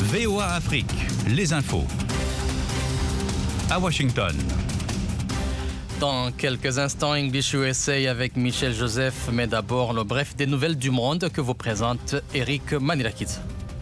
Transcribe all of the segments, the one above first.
VOA Afrique, les infos. À Washington. Dans quelques instants, English USA avec Michel Joseph, mais d'abord le bref des nouvelles du monde que vous présente Eric Manilakis.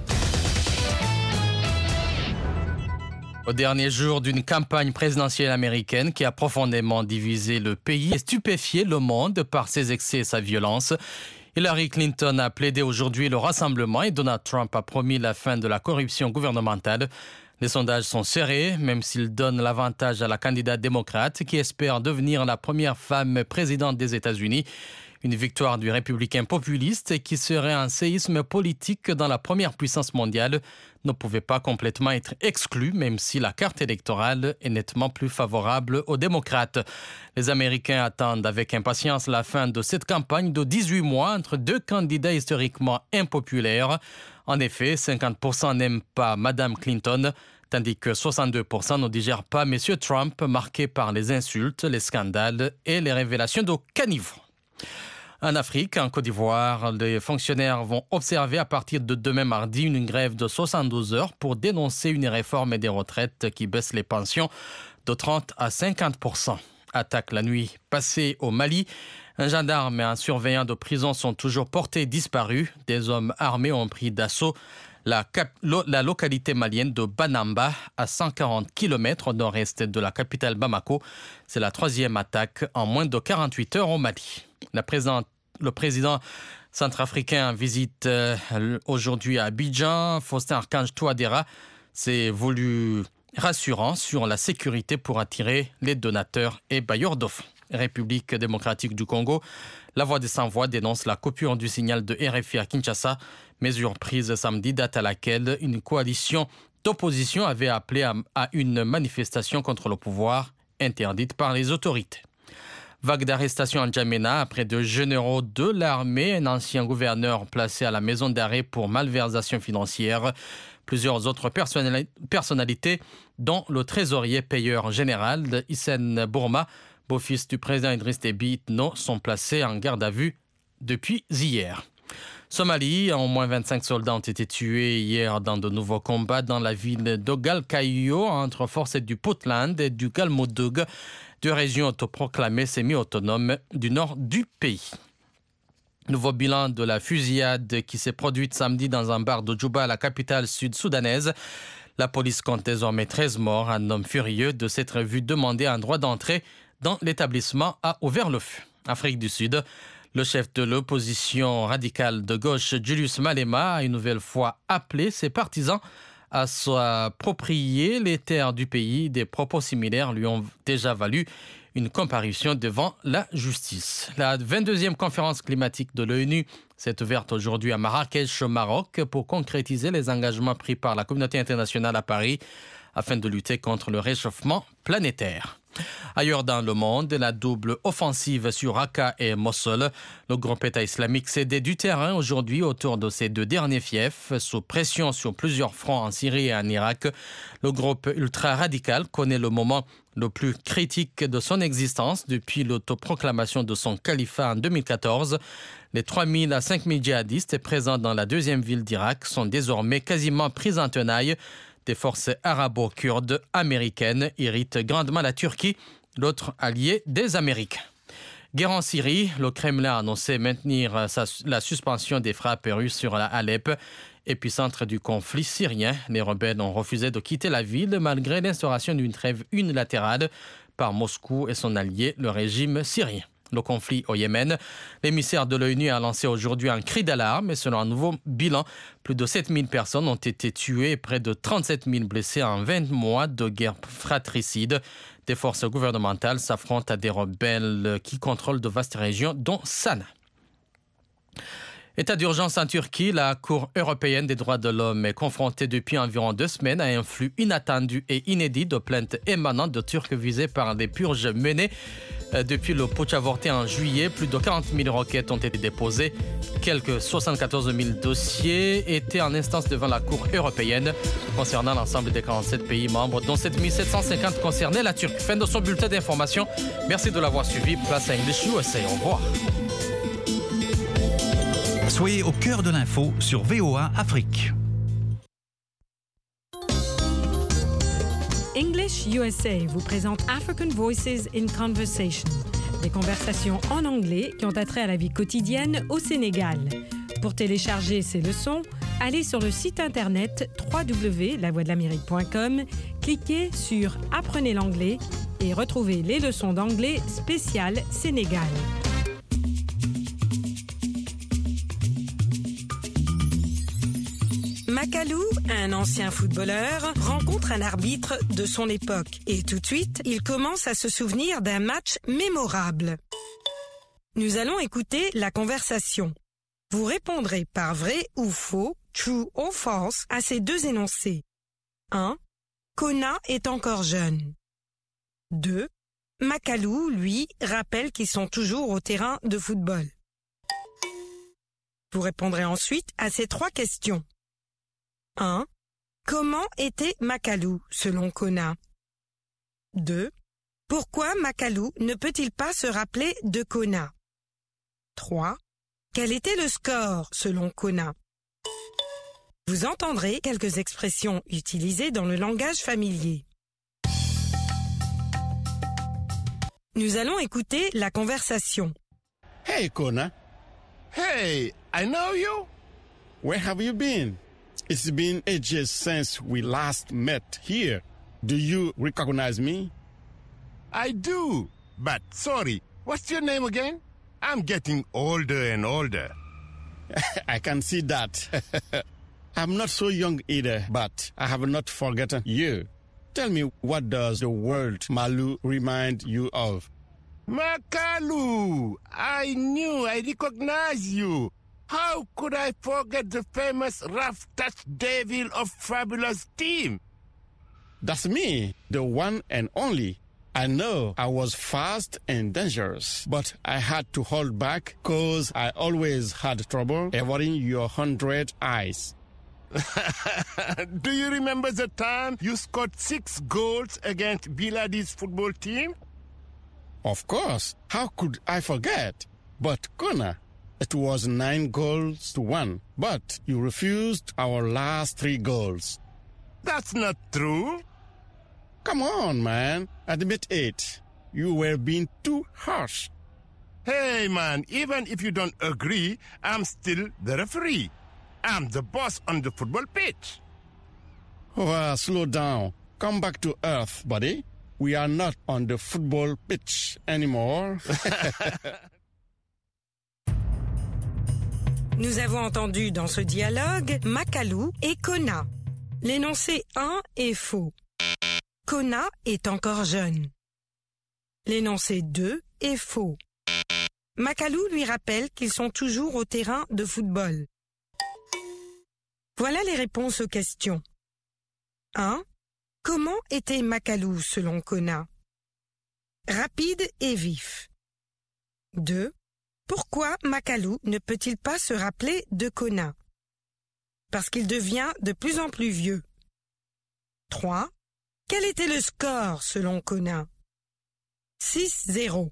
Au dernier jour d'une campagne présidentielle américaine qui a profondément divisé le pays et stupéfié le monde par ses excès et sa violence, Hillary Clinton a plaidé aujourd'hui le rassemblement et Donald Trump a promis la fin de la corruption gouvernementale. Les sondages sont serrés, même s'ils donnent l'avantage à la candidate démocrate qui espère devenir la première femme présidente des États-Unis. Une victoire du républicain populiste qui serait un séisme politique dans la première puissance mondiale ne pouvait pas complètement être exclue, même si la carte électorale est nettement plus favorable aux démocrates. Les Américains attendent avec impatience la fin de cette campagne de 18 mois entre deux candidats historiquement impopulaires. En effet, 50% n'aiment pas Mme Clinton, tandis que 62% ne digèrent pas M. Trump, marqué par les insultes, les scandales et les révélations de caniveau. En Afrique, en Côte d'Ivoire, les fonctionnaires vont observer à partir de demain mardi une grève de 72 heures pour dénoncer une réforme des retraites qui baisse les pensions de 30 à 50%. Attaque la nuit passée au Mali. Un gendarme et un surveillant de prison sont toujours portés disparus. Des hommes armés ont pris d'assaut la localité malienne de Banamba, à 140 km au nord-est de la capitale Bamako. C'est la troisième attaque en moins de 48 heures au Mali. Le président centrafricain visite aujourd'hui à Abidjan. Faustin Archange Touadéra s'est voulu rassurant sur la sécurité pour attirer les donateurs et bailleurs de fonds. République démocratique du Congo, la Voix des Sans-Voix dénonce la coupure du signal de RFI à Kinshasa, mesure prise samedi, date à laquelle une coalition d'opposition avait appelé à une manifestation contre le pouvoir interdite par les autorités. Vague d'arrestations en Djamena après deux généraux de l'armée, un ancien gouverneur placé à la maison d'arrêt pour malversation financière. Plusieurs autres personnalités, dont le trésorier payeur général Hissène Bourma, beau-fils du président Idriss Déby Itno, sont placés en garde à vue depuis hier. Somalie, au moins 25 soldats ont été tués hier dans de nouveaux combats dans la ville de Galkayo entre forces du Puntland et du Galmudug, deux régions autoproclamées semi-autonomes du nord du pays. Nouveau bilan de la fusillade qui s'est produite samedi dans un bar de Djouba, la capitale sud-soudanaise. La police compte désormais 13 morts. Un homme furieux de s'être vu demander un droit d'entrée dans l'établissement a ouvert le feu. Afrique du Sud, le chef de l'opposition radicale de gauche, Julius Malema, a une nouvelle fois appelé ses partisans à s'approprier les terres du pays. Des propos similaires lui ont déjà valu une comparution devant la justice. La 22e conférence climatique de l'ONU s'est ouverte aujourd'hui à Marrakech, au Maroc, pour concrétiser les engagements pris par la communauté internationale à Paris afin de lutter contre le réchauffement planétaire. Ailleurs dans le monde, la double offensive sur Raqqa et Mossoul. Le groupe État islamique cédait du terrain aujourd'hui autour de ces deux derniers fiefs. Sous pression sur plusieurs fronts en Syrie et en Irak, le groupe ultra-radical connaît le moment le plus critique de son existence depuis l'autoproclamation de son califat en 2014. Les 3 000 à 5 000 djihadistes présents dans la deuxième ville d'Irak sont désormais quasiment pris en tenaille. Des forces arabo-kurdes américaines irritent grandement la Turquie, l'autre allié des Américains. Guerre en Syrie, le Kremlin a annoncé maintenir la suspension des frappes russes sur Alep, épicentre du conflit syrien. Les rebelles ont refusé de quitter la ville malgré l'instauration d'une trêve unilatérale par Moscou et son allié, le régime syrien. Le conflit au Yémen, l'émissaire de l'ONU a lancé aujourd'hui un cri d'alarme et selon un nouveau bilan, plus de 7 000 personnes ont été tuées et près de 37 000 blessés en 20 mois de guerre fratricide. Des forces gouvernementales s'affrontent à des rebelles qui contrôlent de vastes régions, dont Sanaa. État d'urgence en Turquie, la Cour européenne des droits de l'homme est confrontée depuis environ 2 semaines à un flux inattendu et inédit de plaintes émanant de Turcs visés par des purges menées depuis le putsch avorté en juillet. Plus de 40 000 requêtes ont été déposées. Quelques 74 000 dossiers étaient en instance devant la Cour européenne concernant l'ensemble des 47 pays membres, dont 7 750 concernaient la Turquie. Fin de son bulletin d'information. Merci de l'avoir suivi. Place à English USA. Au revoir. Soyez au cœur de l'info sur VOA Afrique. English USA vous présente African Voices in Conversation, des conversations en anglais qui ont attrait à la vie quotidienne au Sénégal. Pour télécharger ces leçons, allez sur le site internet www.lavoixdelamérique.com, cliquez sur « Apprenez l'anglais » et retrouvez les leçons d'anglais spéciales Sénégal. Macalou, un ancien footballeur, rencontre un arbitre de son époque et tout de suite, il commence à se souvenir d'un match mémorable. Nous allons écouter la conversation. Vous répondrez par vrai ou faux, true or false, à ces deux énoncés. 1. Kona est encore jeune. 2. Macalou, lui, rappelle qu'ils sont toujours au terrain de football. Vous répondrez ensuite à ces trois questions. 1. Comment était Macalou, selon Kona? 2. Pourquoi Macalou ne peut-il pas se rappeler de Kona? 3. Quel était le score, selon Kona? Vous entendrez quelques expressions utilisées dans le langage familier. Nous allons écouter la conversation. Hey, Kona. Hey, I know you. Where have you been? It's been ages since we last met here. Do you recognize me? I do. But sorry, what's your name again? I'm getting older and older. I can see that. I'm not so young either, but I have not forgotten you. Tell me, what does the word Malu remind you of? Macalou! I knew I recognized you. How could I forget the famous rough touch devil of Fabulous team? That's me, the one and only. I know I was fast and dangerous, but I had to hold back because I always had trouble avoiding your 100 eyes. Do you remember the time you scored 6 goals against Biladi's football team? Of course. How could I forget? But Kona, it was 9-1, but you refused our last 3 goals. That's not true. Come on, man. Admit it. You were being too harsh. Hey, man, even if you don't agree, I'm still the referee. I'm the boss on the football pitch. Oh, slow down. Come back to earth, buddy. We are not on the football pitch anymore. Nous avons entendu dans ce dialogue Macalou et Kona. L'énoncé 1 est faux. Kona est encore jeune. L'énoncé 2 est faux. Macalou lui rappelle qu'ils sont toujours au terrain de football. Voilà les réponses aux questions. 1. Comment était Macalou selon Kona? Rapide et vif. 2. Pourquoi Macalou ne peut-il pas se rappeler de Kona? Parce qu'il devient de plus en plus vieux. 3. Quel était le score selon Kona? 6-0.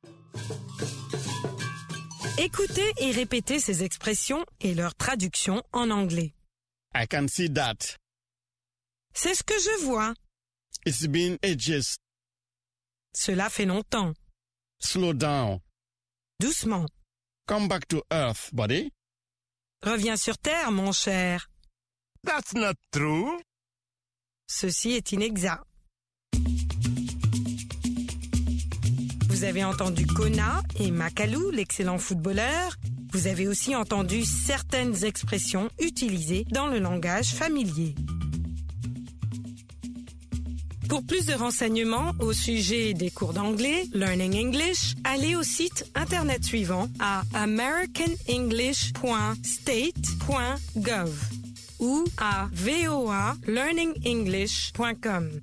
Écoutez et répétez ces expressions et leur traduction en anglais. I can see that. C'est ce que je vois. It's been ages. Cela fait longtemps. Slow down. Doucement. Come back to earth, buddy. Reviens sur terre, mon cher. That's not true. Ceci est inexact. Vous avez entendu Kona et Macalou, l'excellent footballeur. Vous avez aussi entendu certaines expressions utilisées dans le langage familier. Pour plus de renseignements au sujet des cours d'anglais, Learning English, allez au site internet suivant à americanenglish.state.gov ou à voalearningenglish.com.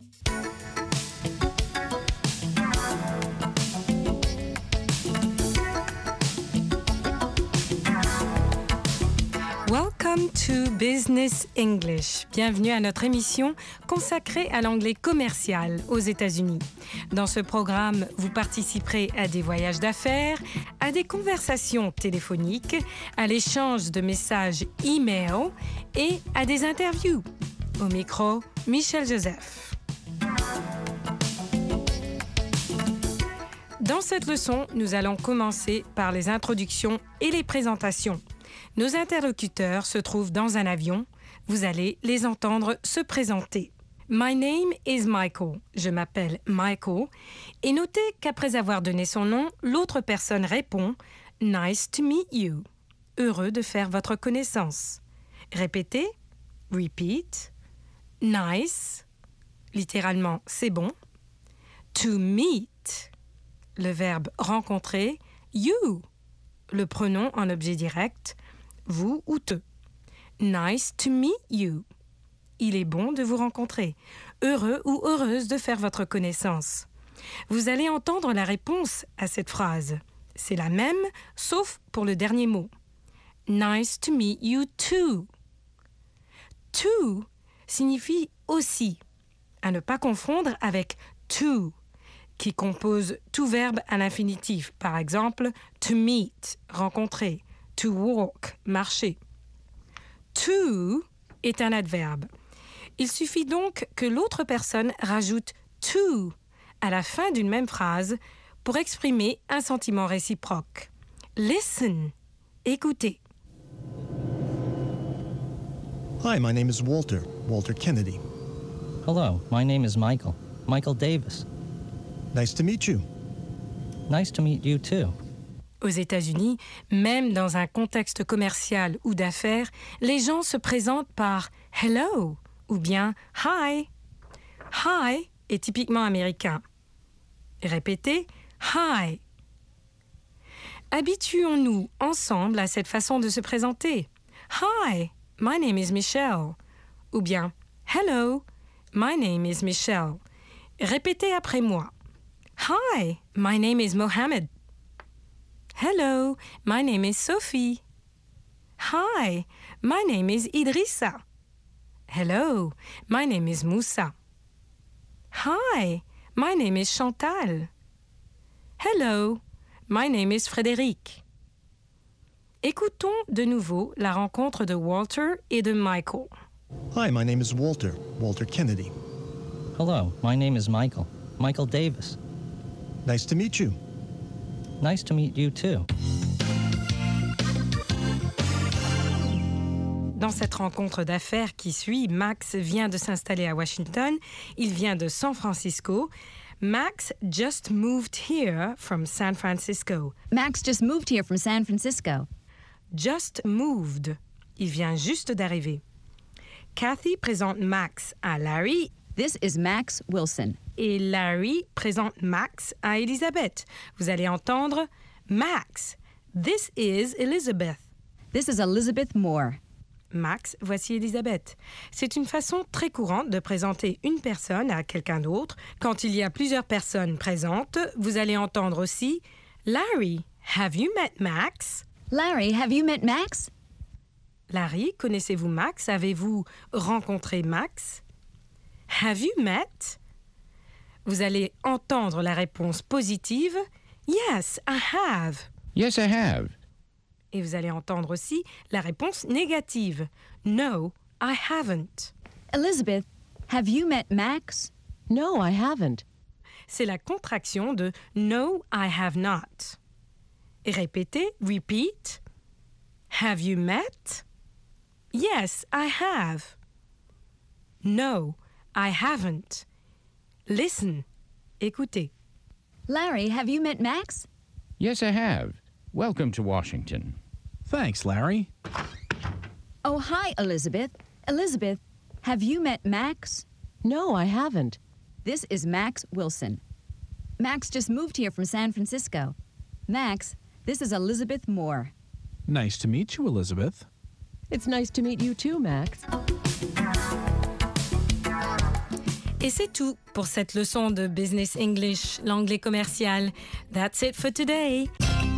Welcome to Business English. Bienvenue à notre émission consacrée à l'anglais commercial aux États-Unis. Dans ce programme, vous participerez à des voyages d'affaires, à des conversations téléphoniques, à l'échange de messages e-mail et à des interviews. Au micro, Michel Joseph. Dans cette leçon, nous allons commencer par les introductions et les présentations. Nos interlocuteurs se trouvent dans un avion. Vous allez les entendre se présenter. My name is Michael. Je m'appelle Michael. Et notez qu'après avoir donné son nom, l'autre personne répond « Nice to meet you ». Heureux de faire votre connaissance. Répétez. Repeat. Nice. Littéralement, c'est bon. To meet. Le verbe rencontrer. You. Le pronom en objet direct. Vous ou te. Nice to meet you. Il est bon de vous rencontrer. Heureux ou heureuse de faire votre connaissance. Vous allez entendre la réponse à cette phrase. C'est la même, sauf pour le dernier mot. Nice to meet you too. To signifie aussi, à ne pas confondre avec to, qui compose tout verbe à l'infinitif. Par exemple, to meet, rencontrer, to walk, marcher. To est un adverbe. Il suffit donc que l'autre personne rajoute to à la fin d'une même phrase pour exprimer un sentiment réciproque. Listen, écoutez. Hi, my name is Walter Kennedy. Hello, my name is Michael Davis. Nice to meet you. Nice to meet you too. Aux États-Unis, même dans un contexte commercial ou d'affaires, les gens se présentent par « hello » ou bien « hi ». « Hi » est typiquement américain. Répétez « hi ». Habituons-nous ensemble à cette façon de se présenter. « Hi, my name is Michelle » ou bien « hello, my name is Michelle ». Répétez après moi. « Hi, my name is Mohammed » Hello, my name is Sophie. Hi, my name is Idrissa. Hello, my name is Moussa. Hi, my name is Chantal. Hello, my name is Frédéric. Écoutons de nouveau la rencontre de Walter et de Michael. Hi, my name is Walter Kennedy. Hello, my name is Michael Davis. Nice to meet you. Nice to meet you too. Dans cette rencontre d'affaires qui suit, Max vient de s'installer à Washington. Il vient de San Francisco. Max just moved here from San Francisco. Max just moved here from San Francisco. Just moved. Il vient juste d'arriver. Kathy présente Max à Larry. This is Max Wilson. Et Larry présente Max à Elizabeth. Vous allez entendre Max. This is Elizabeth. This is Elizabeth Moore. Max, voici Elizabeth. C'est une façon très courante de présenter une personne à quelqu'un d'autre. Quand il y a plusieurs personnes présentes, vous allez entendre aussi Larry, have you met Max? Larry, have you met Max? Larry, connaissez-vous Max? Avez-vous rencontré Max? Have you met? Vous allez entendre la réponse positive. Yes, I have. Yes, I have. Et vous allez entendre aussi la réponse négative. No, I haven't. Elizabeth, have you met Max? No, I haven't. C'est la contraction de No, I have not. Et répétez, repeat. Have you met? Yes, I have. No, I haven't. Listen, écoutez. Larry, have you met Max? Yes, I have. Welcome to Washington. Thanks, Larry. Oh, hi, Elizabeth. Elizabeth, have you met Max? No, I haven't. This is Max Wilson. Max just moved here from San Francisco. Max, this is Elizabeth Moore. Nice to meet you, Elizabeth. It's nice to meet you too, Max. Et c'est tout pour cette leçon de Business English, l'anglais commercial. That's it for today.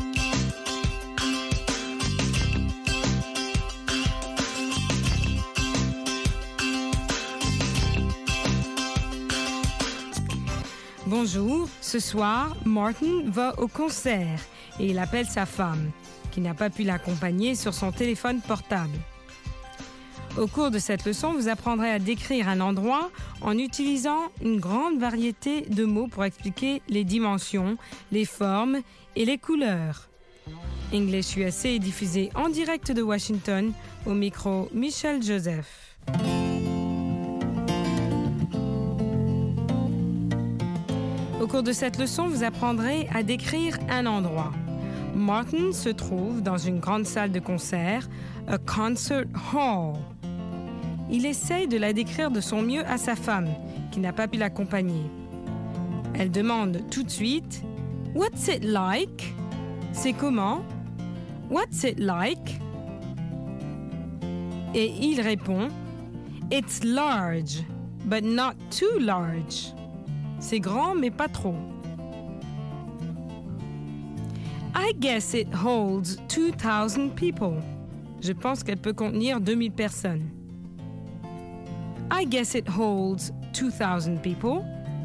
Bonjour, ce soir, Martin va au concert et il appelle sa femme, qui n'a pas pu l'accompagner sur son téléphone portable. Au cours de cette leçon, vous apprendrez à décrire un endroit en utilisant une grande variété de mots pour expliquer les dimensions, les formes et les couleurs. English USA est diffusé en direct de Washington, au micro Michel Joseph. Au cours de cette leçon, vous apprendrez à décrire un endroit. Martin se trouve dans une grande salle de concert, a concert hall. Il essaye de la décrire de son mieux à sa femme, qui n'a pas pu l'accompagner. Elle demande tout de suite « What's it like ?» C'est comment? What's it like? Et il répond It's large, but not too large. C'est grand, mais pas trop. I guess it holds 2,000 people. Je pense qu'elle peut contenir 2000 personnes. I guess it holds 2,000 people.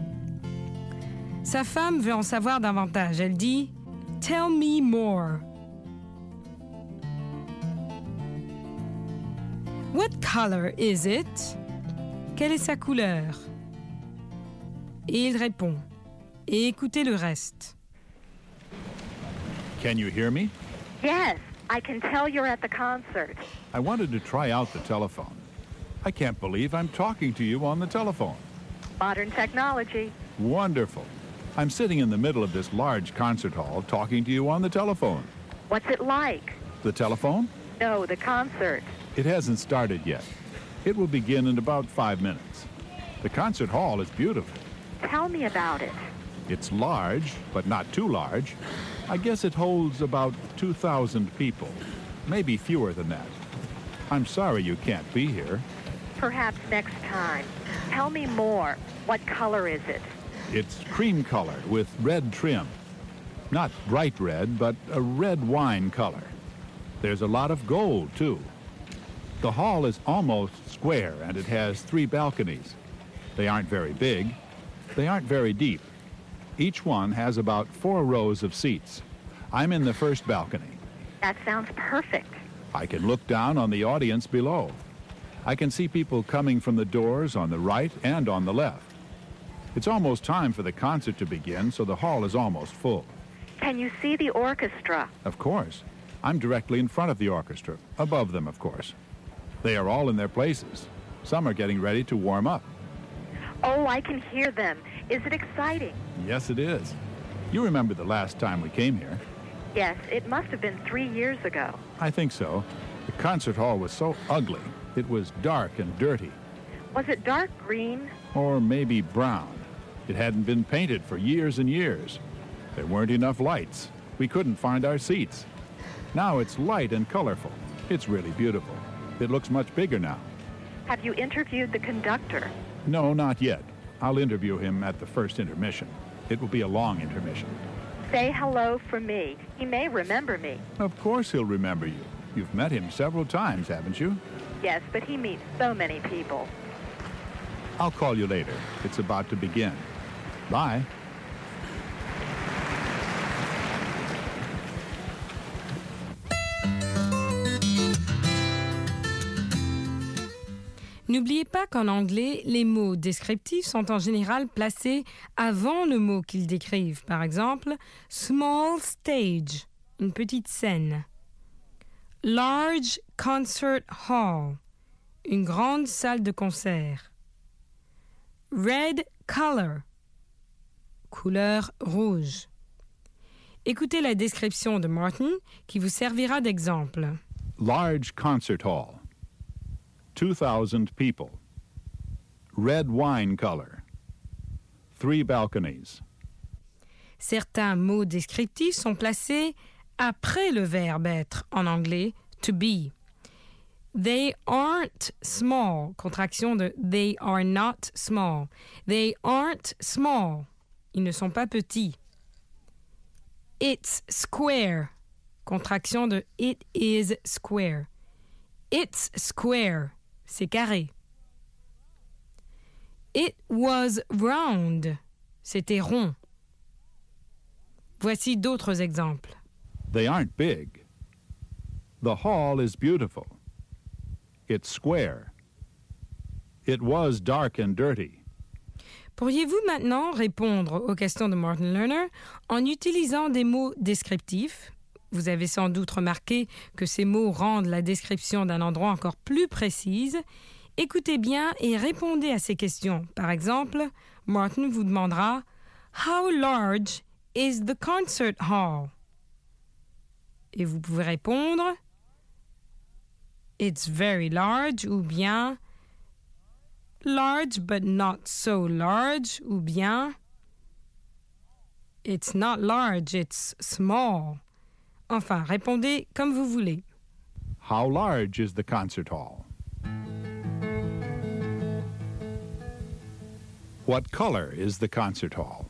Sa femme veut en savoir davantage. Elle dit Tell me more. What color is it? Quelle est sa couleur? Et il répond. Et écoutez le reste. Can you hear me? Yes, I can tell you're at the concert. I wanted to try out the telephone. I can't believe I'm talking to you on the telephone. Modern technology. Wonderful. I'm sitting in the middle of this large concert hall talking to you on the telephone. What's it like? The telephone? No, the concert. It hasn't started yet. It will begin in about 5 minutes. The concert hall is beautiful. Tell me about it. It's large, but not too large. I guess it holds about 2,000 people, maybe fewer than that. I'm sorry you can't be here. Perhaps next time. Tell me more. What color is it? It's cream colored with red trim. Not bright red, but a red wine color. There's a lot of gold, too. The hall is almost square, and it has 3 balconies. They aren't very big. They aren't very deep. Each one has about 4 rows of seats. I'm in the first balcony. That sounds perfect. I can look down on the audience below. I can see people coming from the doors on the right and on the left. It's almost time for the concert to begin, so the hall is almost full. Can you see the orchestra? Of course. I'm directly in front of the orchestra, above them, of course. They are all in their places. Some are getting ready to warm up. Oh, I can hear them. Is it exciting? Yes, it is. You remember the last time we came here? Yes, it must have been 3 years ago. I think so. The concert hall was so ugly. It was dark and dirty. Was it dark green? Or maybe brown. It hadn't been painted for years and years. There weren't enough lights. We couldn't find our seats. Now it's light and colorful. It's really beautiful. It looks much bigger now. Have you interviewed the conductor? No, not yet. I'll interview him at the first intermission. It will be a long intermission. Say hello for me. He may remember me. Of course he'll remember you. You've met him several times, haven't you? Yes, but he meets so many people. I'll call you later. It's about to begin. Bye. N'oubliez pas qu'en anglais, les mots descriptifs sont en général placés avant le mot qu'ils décrivent. Par exemple, small stage, une petite scène. Large concert hall, une grande salle de concert. Red color, couleur rouge. Écoutez la description de Martin qui vous servira d'exemple. Large concert hall. 2,000 people. Red wine color. 3 balconies. Certains mots descriptifs sont placés après le verbe être en anglais to be. They aren't small, contraction de they are not small. They aren't small. Ils ne sont pas petits. It's square, contraction de it is square. It's square, c'est carré. It was round, c'était rond. Voici d'autres exemples. They aren't big. The hall is beautiful. It's square. It was dark and dirty. Pourriez-vous maintenant répondre aux questions de Martin Lerner en utilisant des mots descriptifs? Vous avez sans doute remarqué que ces mots rendent la description d'un endroit encore plus précise. Écoutez bien et répondez à ces questions. Par exemple, Martin vous demandera « How large is the concert hall? » Et vous pouvez répondre « It's very large » ou bien « Large but not so large » ou bien « It's not large, it's small ». Enfin, répondez comme vous voulez. How large is the concert hall? What color is the concert hall?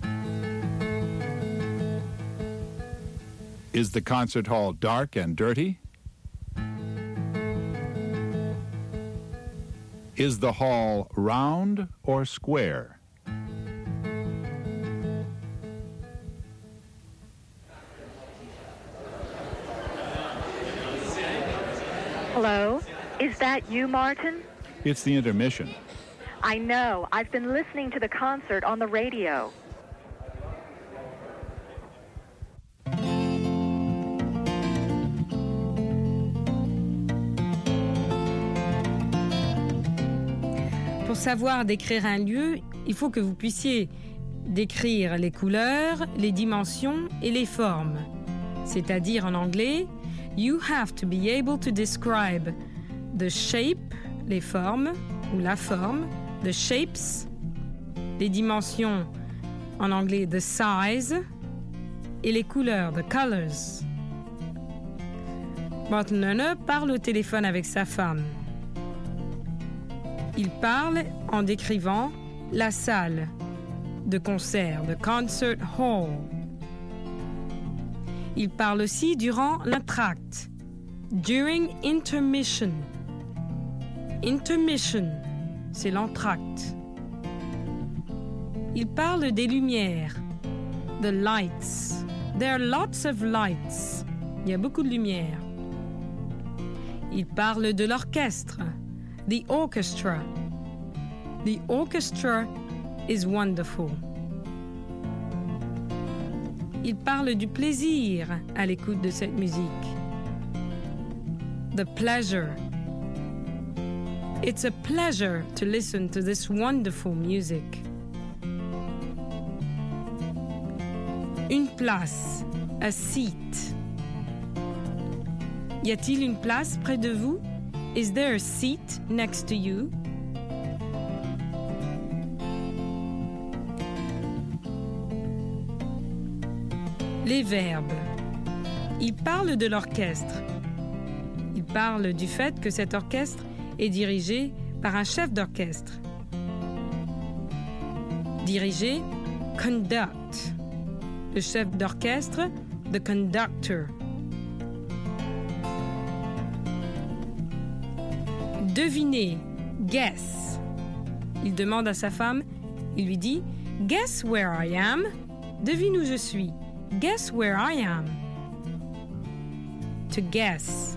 Is the concert hall dark and dirty? Is the hall round or square? Hello? Is that you, Martin? It's the intermission. I know. I've been listening to the concert on the radio. Pour savoir décrire un lieu, il faut que vous puissiez décrire les couleurs, les dimensions et les formes. C'est-à-dire en anglais, you have to be able to describe the shape, les formes ou la forme, the shapes, les dimensions, en anglais the size, et les couleurs, the colors. Martin Lerner parle au téléphone avec sa femme. Il parle en décrivant la salle de concert, the concert hall. Il parle aussi durant l'entracte, during intermission. Intermission, c'est l'entracte. Il parle des lumières, the lights. There are lots of lights. Il y a beaucoup de lumière. Il parle de l'orchestre, the orchestra. The orchestra is wonderful. Il parle du plaisir à l'écoute de cette musique. The pleasure. It's a pleasure to listen to this wonderful music. Une place, a seat. Y a-t-il une place près de vous? Is there a seat next to you? Les verbes. Il parle de l'orchestre. Il parle du fait que cet orchestre est dirigé par un chef d'orchestre. Diriger, conduct. Le chef d'orchestre, the conductor. Deviner, guess. Il demande à sa femme, il lui dit « Guess where I am ?» Devine où je suis. Guess where I am. To guess.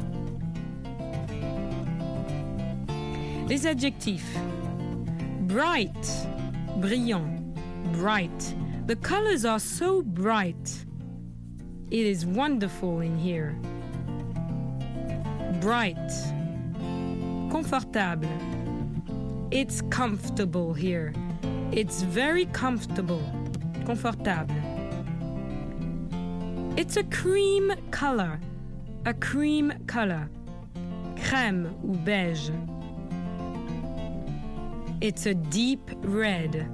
Les adjectifs. Bright, brillant, bright. The colors are so bright. It is wonderful in here. Bright. Confortable. It's comfortable here. It's very comfortable. Confortable. It's a cream color. A cream color. Crème ou beige. It's a deep red.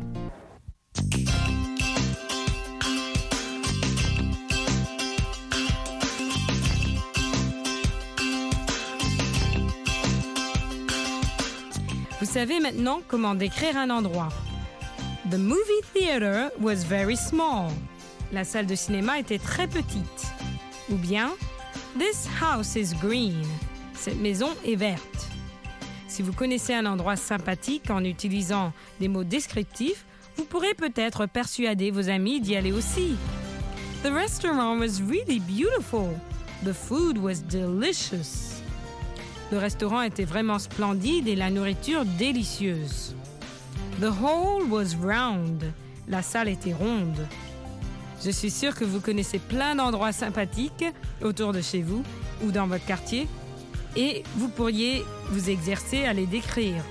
Vous savez maintenant comment décrire un endroit. The movie theater was very small. La salle de cinéma était très petite. Ou bien, this house is green. Cette maison est verte. Si vous connaissez un endroit sympathique en utilisant des mots descriptifs, vous pourrez peut-être persuader vos amis d'y aller aussi. The restaurant was really beautiful. The food was delicious. Le restaurant était vraiment splendide et la nourriture délicieuse. The hall was round. La salle était ronde. Je suis sûre que vous connaissez plein d'endroits sympathiques autour de chez vous ou dans votre quartier et vous pourriez vous exercer à les décrire.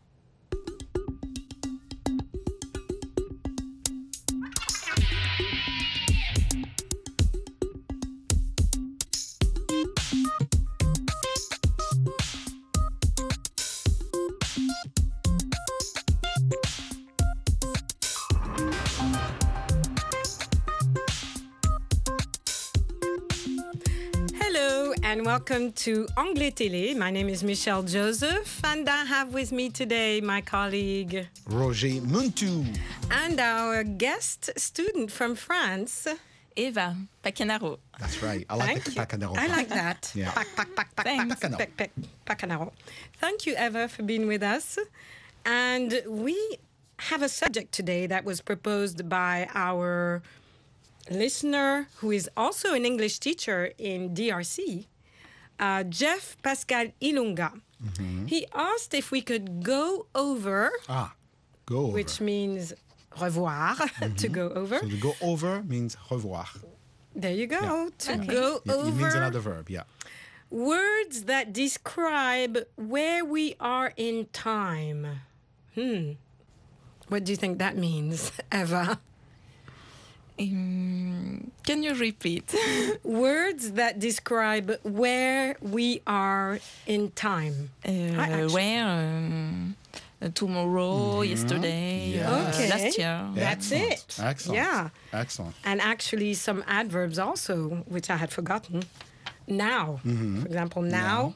And welcome to Anglais Télé. My name is Michelle Joseph, and I have with me today my colleague Roger Muntu, and our guest student from France, Eva Pacanaro. That's right. I like the Pacanaro. I like that. Yeah. Pacanaro. Thank you, Eva, for being with us. And we have a subject today that was proposed by our listener, who is also an English teacher in DRC, Jeff Pascal Ilunga. Mm-hmm. He asked if we could go over. Go over. Which means revoir, to go over. So to go over means revoir. There you go. Yeah. To go over. It means another verb, yeah. Words that describe where we are in time. What do you think that means, Eva? Can you repeat? Words that describe where we are in time. Where? Tomorrow, yesterday, last year. That's it. Excellent. Yeah. Excellent. And actually some adverbs also, which I had forgotten. Now. For example, now.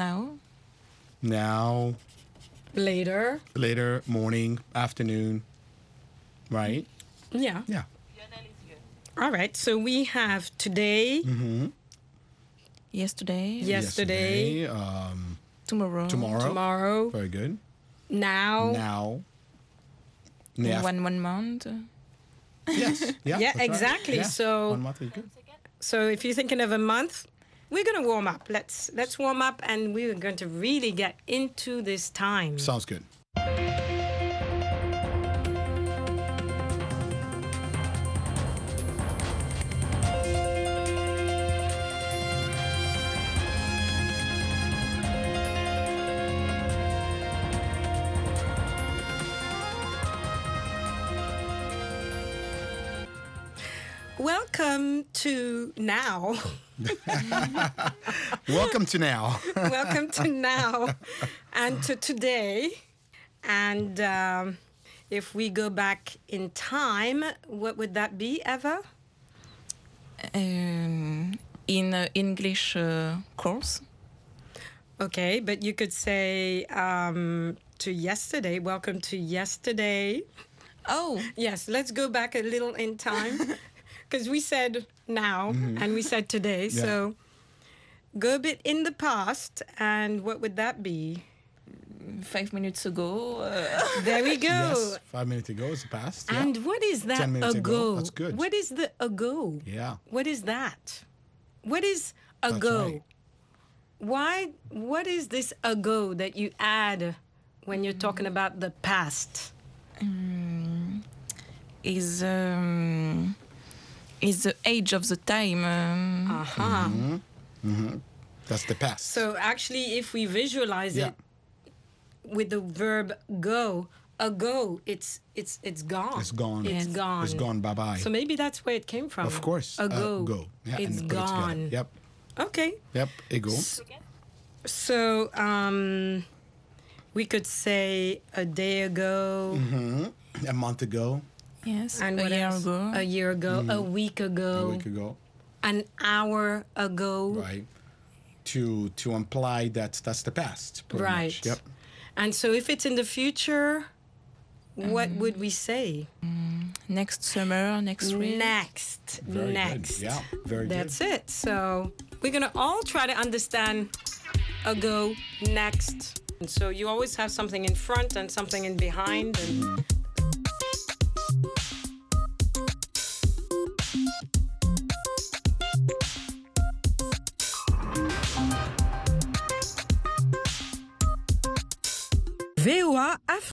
Now. Later. Later, morning, afternoon. Right? Yeah. Yeah. All right, so we have today, yesterday, tomorrow, very good, now, 1 month. Yes, yeah, exactly. Right. Yeah. So 1 month is good. So if you're thinking of a month, we're going to warm up. Let's warm up, and we're going to really get into this time. Sounds good. Welcome to now. Welcome to now. Welcome to now and to today. And if we go back in time, what would that be, Eva? In English course. Okay, but you could say to yesterday. Welcome to yesterday. Oh. Yes, let's go back a little in time. Because we said now and we said today. Yeah. So go a bit in the past, and what would that be? 5 minutes ago. There we go. Yes, 5 minutes ago is the past. And yeah. what is that 10 minutes ago? That's good. What is the ago? Yeah. What is that? What is ago? Right. What is this ago that you add when you're talking about the past? Is the age of the time. That's the past. So actually, if we visualize it with the verb go, ago, it's gone. It's gone. It's gone. It's gone. Bye bye. So maybe that's where it came from. Of course. Ago. Go. Yeah, it's gone. Yep. Okay. Yep. Ego. So we could say a day ago. A month ago. Yes. And a year ago. A year ago. A week ago. A week ago. An hour ago. Right. To imply that that's the past. Right. Much. Yep. And so if it's in the future, what would we say? Next summer, next week. Next. Very next. Good. Yeah, very That's good. it. So we're going to all try to understand ago, next. And so you always have something in front and something in behind. And